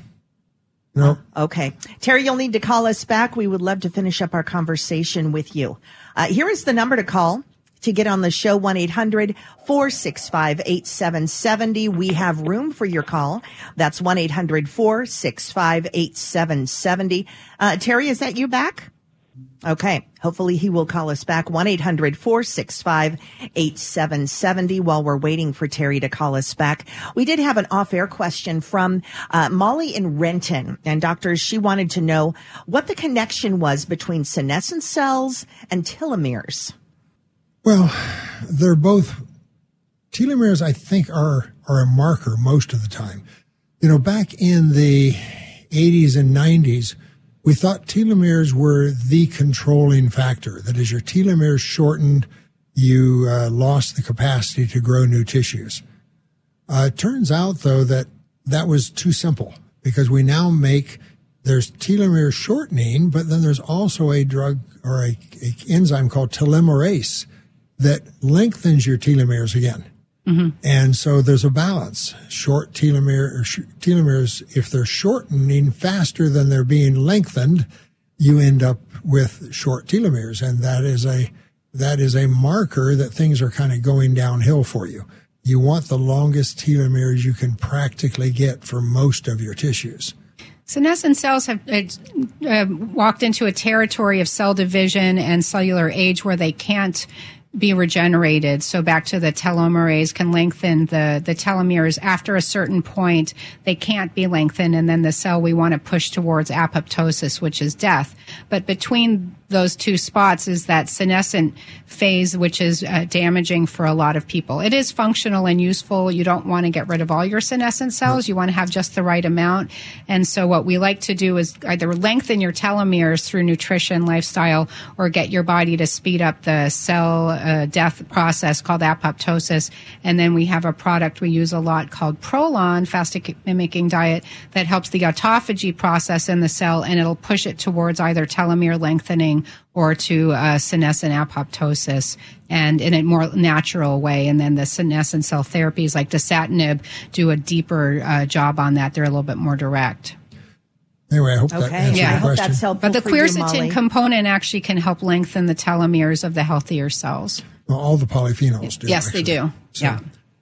No. Okay. Terry, you'll need to call us back. We would love to finish up our conversation with you. Uh, here is the number to call to get on the show, one eight hundred four six five eight seven seven zero. We have room for your call. That's one eight hundred four six five eight seven seven zero. Uh, Terry, is that you back? Okay. Hopefully he will call us back, one eight hundred four six five eight seven seven zero, while we're waiting for Terry to call us back. We did have an off-air question from uh, Molly in Renton. And doctors, she wanted to know what the connection was between senescent cells and telomeres. Well, they're both telomeres. I think are are a marker most of the time. You know, back in the eighties and nineties, we thought telomeres were the controlling factor. That is, your telomeres shortened, you uh, lost the capacity to grow new tissues. Uh, it turns out, though, that that was too simple because we now make there's telomere shortening, but then there's also a drug or a, a enzyme called telomerase that lengthens your telomeres again. Mm-hmm. And so there's a balance. Short telomere or sh- telomeres, if they're shortening faster than they're being lengthened, you end up with short telomeres. And that is a, that is a marker that things are kind of going downhill for you. You want the longest telomeres you can practically get for most of your tissues. Senescent cells have uh, walked into a territory of cell division and cellular age where they can't be regenerated. So back to the telomerase can lengthen the, the telomeres. After a certain point, they can't be lengthened, and then the cell we want to push towards apoptosis, which is death. But between those two spots is that senescent phase, which is uh, damaging for a lot of people. It is functional and useful. You don't want to get rid of all your senescent cells. You want to have just the right amount. And so what we like to do is either lengthen your telomeres through nutrition, lifestyle, or get your body to speed up the cell uh, death process called apoptosis. And then we have a product we use a lot called Prolon, fasting mimicking diet, that helps the autophagy process in the cell, and it'll push it towards either telomere lengthening or to uh, senescent apoptosis, and in a more natural way. And then the senescent cell therapies like dasatinib do a deeper uh, job on that. They're a little bit more direct. Anyway, I hope that Okay, answers yeah, I your hope question. that's helpful. But the for you, quercetin Molly. component actually can help lengthen the telomeres of the healthier cells. Well, all the polyphenols do. Yes, actually. they do. So, yeah.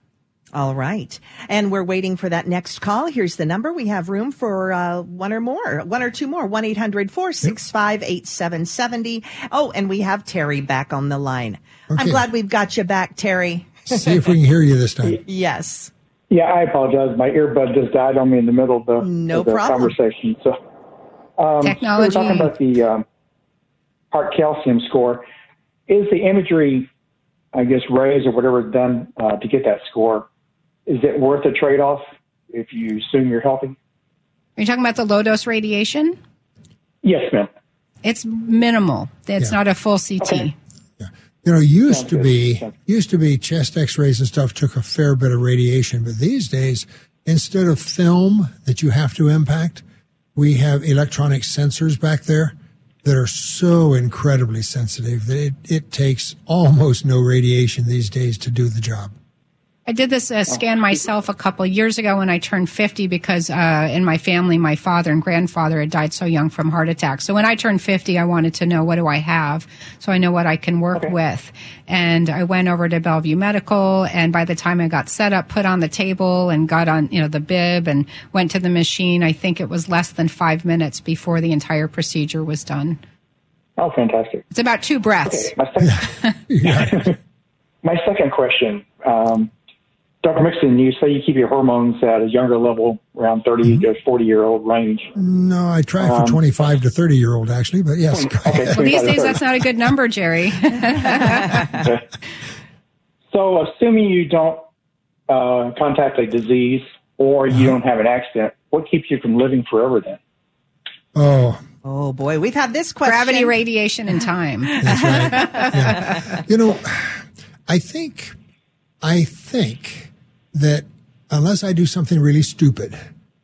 All right. And we're waiting for that next call. Here's the number. We have room for uh, one or more, one or two more, one eight hundred four six five eight seven seven zero. Oh, and we have Terry back on the line. Okay. I'm glad we've got you back, Terry. See if we can hear you this time. Yes. Yeah, I apologize. My earbud just died on me in the middle of the, no of the problem. conversation. So, um, Technology. We were talking about the um, heart calcium score. Is the imagery, I guess, raised or whatever is done uh, to get that score, is it worth a trade-off if you assume you're healthy? Are you talking about the low-dose radiation? Yes, ma'am. It's minimal. It's Yeah. not a full C T. Okay. Yeah. You know, used Sounds to good. be Sounds- used to be chest X-rays and stuff took a fair bit of radiation, but these days, instead of film that you have to impact, we have electronic sensors back there that are so incredibly sensitive that it, it takes almost no radiation these days to do the job. I did this uh, scan myself a couple of years ago when I turned fifty because uh, in my family, my father and grandfather had died so young from heart attacks. So when I turned fifty, I wanted to know, what do I have? So I know what I can work Okay. with. And I went over to Bellevue Medical, and by the time I got set up, put on the table and got on, you know, the bib and went to the machine, I think it was less than five minutes before the entire procedure was done. Oh, fantastic. It's about two breaths. Okay, my second, Yeah. my second question, um, Doctor Mixon, you say you keep your hormones at a younger level, around thirty to forty year old range. No, I try for Um, twenty-five to thirty year old actually, but yes. Okay, Well, these days, that's not a good number, Jerry. Okay. So, assuming you don't uh, contact a disease or you don't have an accident, what keeps you from living forever then? Oh, Oh, boy. We've had this question. Gravity, radiation, and time. that's right. Yeah. You know, I think, I think that unless I do something really stupid,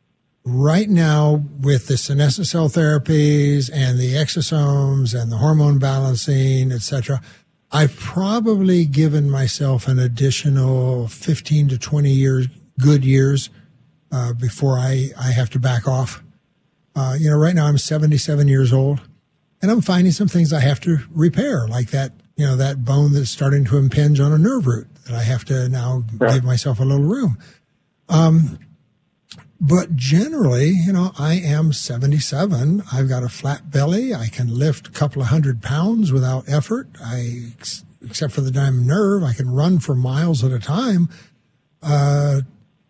right now with the senescent cell therapies and the exosomes and the hormone balancing, et cetera, I've probably given myself an additional fifteen to twenty years, good years, uh, before I, I have to back off. Uh, you know, right now I'm seventy-seven years old, and I'm finding some things I have to repair, like that, you know, that bone that's starting to impinge on a nerve root that I have to now Right. give myself a little room. Um, but generally, you know, I am seventy-seven. I've got a flat belly. I can lift a couple of hundred pounds without effort. I, except for the diamond nerve, I can run for miles at a time. Uh,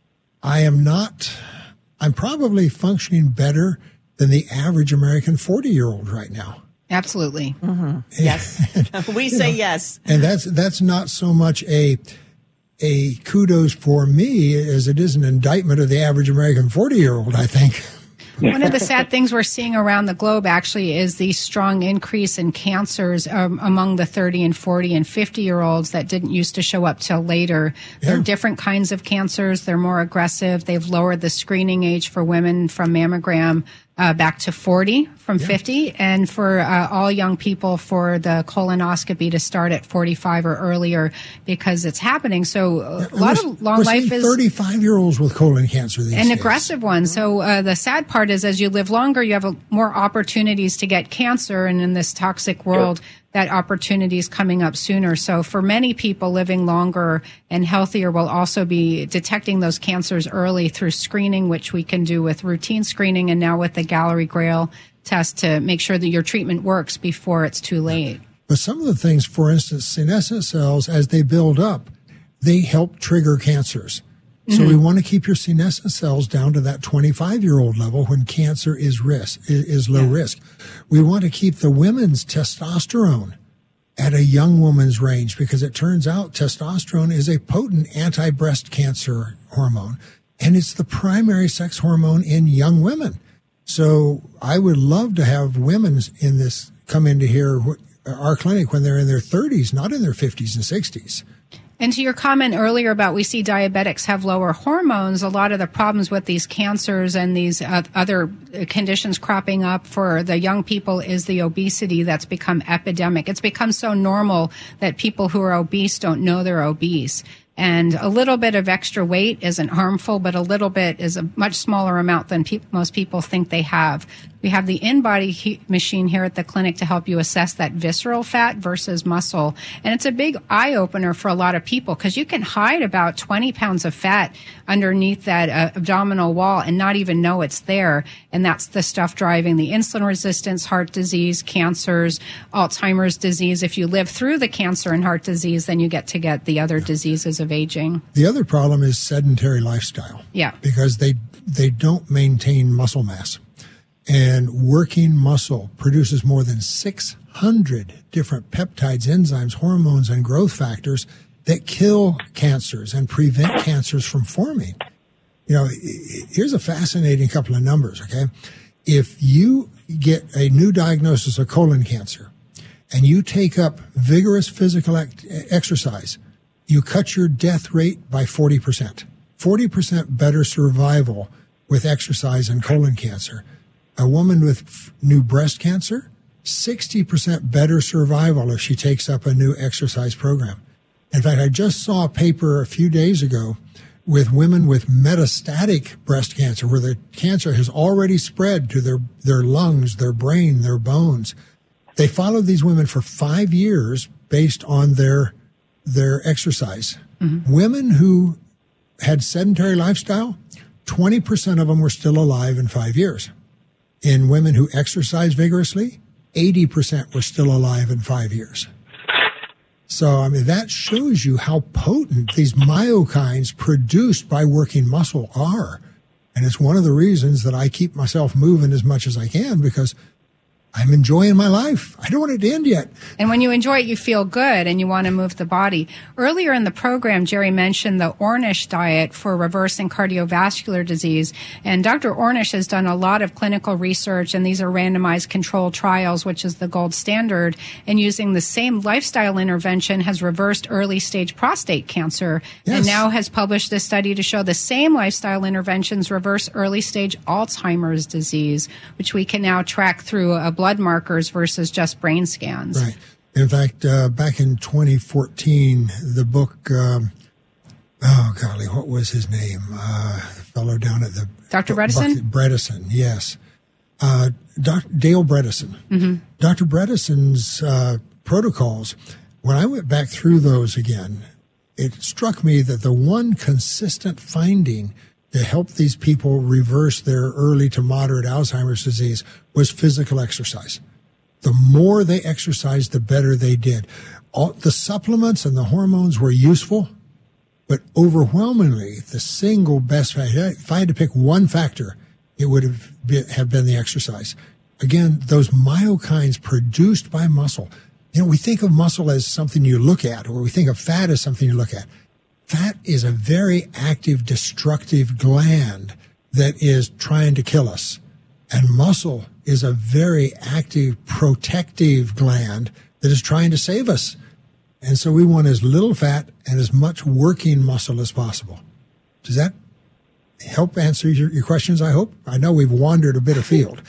I am not, I'm probably functioning better than the average American forty-year-old right now. Absolutely. Yes. We say yes. And that's that's not so much a a kudos for me as it is an indictment of the average American forty-year-old, I think. One of the sad things we're seeing around the globe actually is the strong increase in cancers um, among the thirty and forty and fifty year olds that didn't used to show up till later. There Yeah. are different kinds of cancers. They're more aggressive. They've lowered the screening age for women from mammogram uh, back to forty from fifty, and for uh, all young people for the colonoscopy to start at forty-five or earlier because it's happening. So uh, a lot We're- of long we're life seeing is thirty-five-year-olds with colon cancer these an days. aggressive one. So uh, the sad part is, as you live longer, you have a, more opportunities to get cancer, and in this toxic world, that opportunity is coming up sooner. So for many people, living longer and healthier will also be detecting those cancers early through screening, which we can do with routine screening, and now with the Gallery Grail test to make sure that your treatment works before it's too late. But some of the things, for instance, senescent cells, as they build up, they help trigger cancers. So we want to keep your senescent cells down to that twenty-five-year-old level when cancer is risk is, is low risk. We want to keep the women's testosterone at a young woman's range because it turns out testosterone is a potent anti-breast cancer hormone, and it's the primary sex hormone in young women. So I would love to have women in this come into here, our clinic, when they're in their thirties, not in their fifties and sixties. And to your comment earlier about we see diabetics have lower hormones, a lot of the problems with these cancers and these uh, other conditions cropping up for the young people is the obesity that's become epidemic. It's become so normal that people who are obese don't know they're obese. And a little bit of extra weight isn't harmful, but a little bit is a much smaller amount than pe- most people think they have. We have the in-body he- machine here at the clinic to help you assess that visceral fat versus muscle. And it's a big eye-opener for a lot of people because you can hide about twenty pounds of fat underneath that uh, abdominal wall and not even know it's there. And that's the stuff driving the insulin resistance, heart disease, cancers, Alzheimer's disease. If you live through the cancer and heart disease, then you get to get the other diseases of aging. The other problem is sedentary lifestyle. Yeah. Because they they don't maintain muscle mass. And working muscle produces more than six hundred different peptides, enzymes, hormones, and growth factors that kill cancers and prevent cancers from forming. You know, here's a fascinating couple of numbers, okay? If you get a new diagnosis of colon cancer and you take up vigorous physical act- exercise, you cut your death rate by forty percent. forty percent better survival with exercise in colon cancer. A woman with new breast cancer, sixty percent better survival if she takes up a new exercise program. In fact, I just saw a paper a few days ago with women with metastatic breast cancer, where the cancer has already spread to their, their lungs, their brain, their bones. They followed these women for five years based on their, their exercise. Mm-hmm. Women who had sedentary lifestyle, twenty percent of them were still alive in five years. In women who exercise vigorously, eighty percent were still alive in five years. So, I mean, that shows you how potent these myokines produced by working muscle are. And it's one of the reasons that I keep myself moving as much as I can, because I'm enjoying my life. I don't want it to end yet. And when you enjoy it, you feel good and you want to move the body. Earlier in the program, Jerry mentioned the Ornish diet for reversing cardiovascular disease. And Doctor Ornish has done a lot of clinical research, and these are randomized controlled trials, which is the gold standard. And using the same lifestyle intervention has reversed early stage prostate cancer. Yes. And now has published this study to show the same lifestyle interventions reverse early stage Alzheimer's disease, which we can now track through a blood markers versus just brain scans. Right. In fact, uh, back in twenty fourteen, the book, um, oh, golly, what was his name? Uh, the fellow down at the... Doctor Bredesen? Bredesen, yes. Uh, Doc, Dale Bredesen. Mm-hmm. Doctor Bredesen's uh, protocols, when I went back through those again, it struck me that the one consistent finding to help these people reverse their early to moderate Alzheimer's disease was physical exercise. The more they exercised, the better they did. All, the supplements and the hormones were useful, but overwhelmingly, the single best factor, if I had to pick one factor, it would have been, have been the exercise. Again, those myokines produced by muscle. You know, we think of muscle as something you look at, or we think of fat as something you look at. Fat is a very active, destructive gland that is trying to kill us. And muscle is a very active, protective gland that is trying to save us. And so we want as little fat and as much working muscle as possible. Does that help answer your, your questions, I hope? I know we've wandered a bit afield.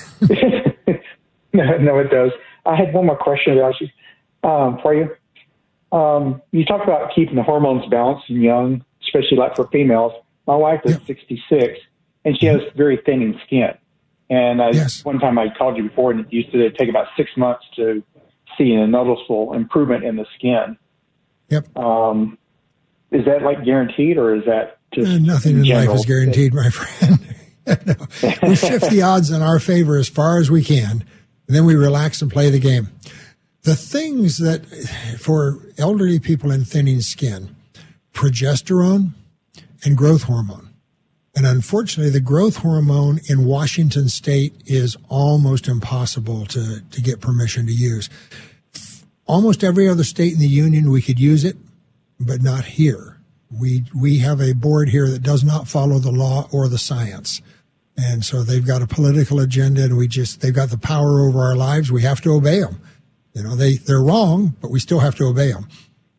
no, no, it does. I had one more question um, for you. Um, you talk about keeping the hormones balanced and young, especially like for females. My wife is yep. sixty-six, and she has very thinning skin. And I, yes. one time I called you before, and it used to take about six months to see a noticeable improvement in the skin. Yep. Um, is that like guaranteed, or is that just uh, nothing in, in life is guaranteed, my friend? No. We shift the odds in our favor as far as we can, and then we relax and play the game. The things that, for elderly people in thinning skin, progesterone and growth hormone. And unfortunately, the growth hormone in Washington state is almost impossible to, to get permission to use. Almost every other state in the union, we could use it, but not here. We, we have a board here that does not follow the law or the science. And so they've got a political agenda, and we just, they've got the power over our lives. We have to obey them. You know, they, they're wrong, but we still have to obey them.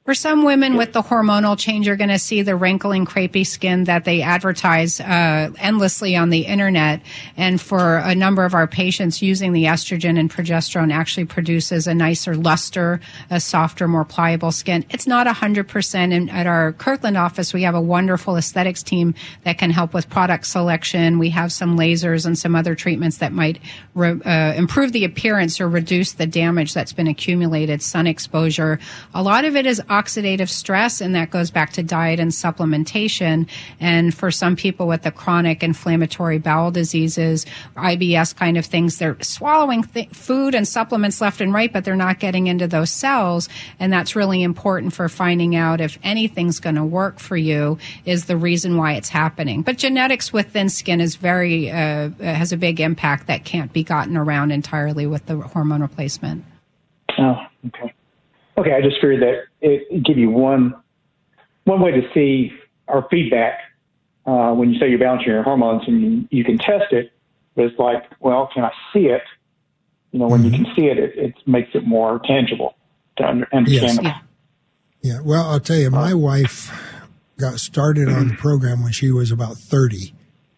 For some women with the hormonal change, you're going to see the wrinkling, crepey skin that they advertise uh, endlessly on the internet. And for a number of our patients, using the estrogen and progesterone actually produces a nicer luster, a softer, more pliable skin. It's not one hundred percent. And at our Kirkland office, we have a wonderful aesthetics team that can help with product selection. We have some lasers and some other treatments that might re- uh, improve the appearance or reduce the damage that's been accumulated, sun exposure. A lot of it is oxidative stress, and that goes back to diet and supplementation. And for some people with the chronic inflammatory bowel diseases, I B S kind of things, they're swallowing th- food and supplements left and right, but they're not getting into those cells. And that's really important for finding out if anything's going to work for you, is the reason why it's happening. But genetics with thin skin is very, uh, has a big impact that can't be gotten around entirely with the hormone replacement. Oh, okay. Okay, I just figured that it give you one one way to see our feedback uh, when you say you're balancing your hormones, and you, you can test it. But it's like, well, can I see it? You know, when mm-hmm. you can see it, it, it makes it more tangible to under, understand. Yes. Yeah. yeah. Well, I'll tell you, my wife got started on the program when she was about thirty,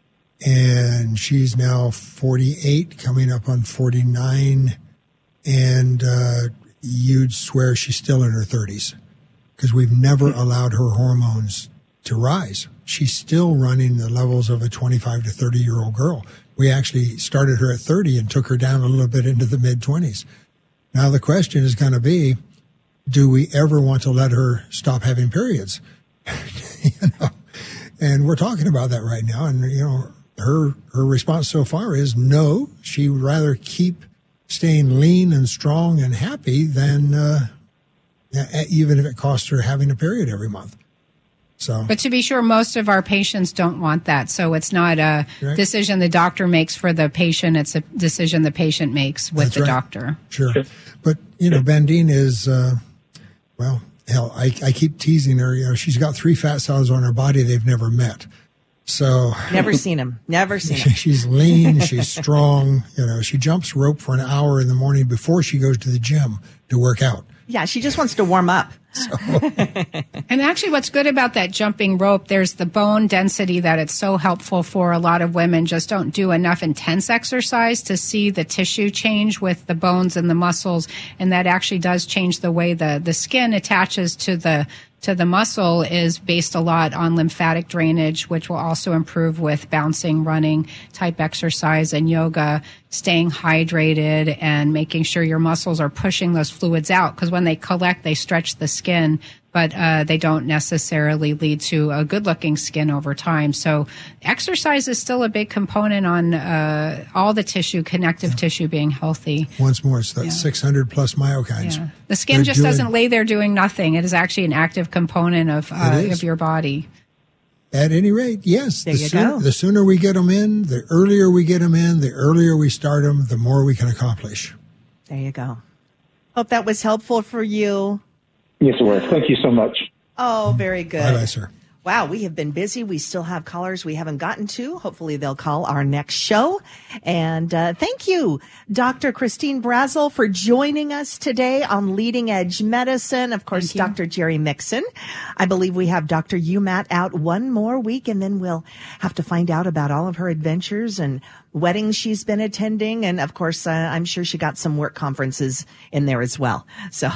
and she's now forty-eight, coming up on forty-nine, and uh, you'd swear she's still in her thirties, because we've never allowed her hormones to rise. She's still running the levels of a twenty-five to thirty-year-old girl. We actually started her at thirty and took her down a little bit into the mid-twenties. Now the question is going to be, do we ever want to let her stop having periods? you know, and we're talking about that right now. And, you know, her her response so far is no. She'd rather keep staying lean and strong and happy than uh, even if it costs her having a period every month. So, but to be sure, most of our patients don't want that. So it's not a right. decision the doctor makes for the patient. It's a decision the patient makes with That's the right. doctor. Sure. But, you know, Bandine is, uh, well, hell, I, I keep teasing her. You know, she's got three fat cells on her body they've never met. So never seen him. Never seen him. She's lean. She's strong. You know, she jumps rope for an hour in the morning before she goes to the gym to work out. Yeah, she just wants to warm up. So. And actually what's good about that jumping rope, there's the bone density that it's so helpful for. A lot of women just don't do enough intense exercise to see the tissue change with the bones and the muscles. And that actually does change the way the, the skin attaches to the to the muscle, is based a lot on lymphatic drainage, which will also improve with bouncing, running type exercise and yoga, staying hydrated and making sure your muscles are pushing those fluids out, because when they collect, they stretch the skin, but uh, they don't necessarily lead to a good-looking skin over time. So exercise is still a big component on uh, all the tissue, connective yeah. tissue being healthy. Once more, it's that yeah. six hundred plus myokines. Yeah. The skin They're just doing, doesn't lay there doing nothing. It is actually an active component of uh, of your body. At any rate, yes. There the, you sooner, go. the sooner we get them in, the earlier we get them in, the earlier we start them, the more we can accomplish. There you go. Hope that was helpful for you. Yes, it was. Thank you so much. Oh, very good. Bye-bye, sir. Wow, we have been busy. We still have callers we haven't gotten to. Hopefully they'll call our next show. And uh, thank you, Doctor Christine Brazel, for joining us today on Leading Edge Medicine. Of course, Doctor Jerry Mixon. I believe we have Doctor Umat out one more week, and then we'll have to find out about all of her adventures and weddings she's been attending. And of course, uh, I'm sure she got some work conferences in there as well. So,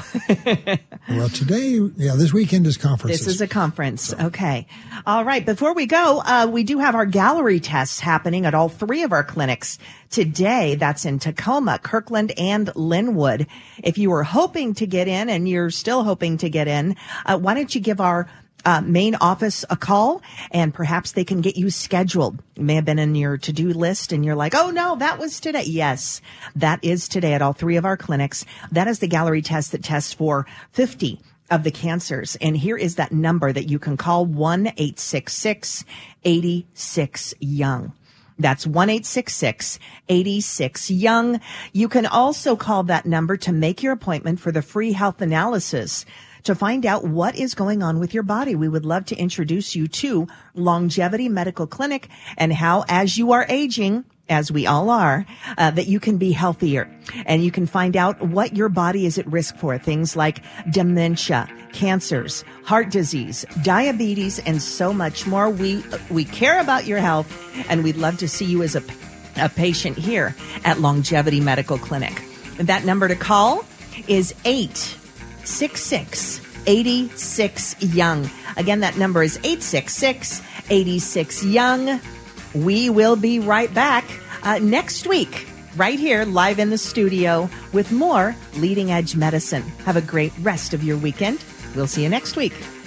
well, today, yeah, this weekend is conferences. This is a conference. So. Okay. All right. Before we go, uh, we do have our gallery tests happening at all three of our clinics today. That's in Tacoma, Kirkland, and Linwood. If you were hoping to get in, and you're still hoping to get in, uh, why don't you give our Uh, main office a call, and perhaps they can get you scheduled. You may have been in your to-do list and you're like, oh no, that was today. Yes, that is today at all three of our clinics. That is the gallery test that tests for fifty of the cancers. And here is that number that you can call, one eight six six, eight six, young. That's one eight six six, eight six, young. You can also call that number to make your appointment for the free health analysis, to find out what is going on with your body. We would love to introduce you to Longevity Medical Clinic, and how, as you are aging, as we all are, uh, that you can be healthier and you can find out what your body is at risk for. Things like dementia, cancers, heart disease, diabetes, and so much more. We, we care about your health, and we'd love to see you as a, a patient here at Longevity Medical Clinic. And that number to call is eight six six, eight six, young. Again, that number is eight six six, eight six, young. We will be right back uh, next week, right here, live in the studio with more Leading Edge Medicine. Have a great rest of your weekend. We'll see you next week.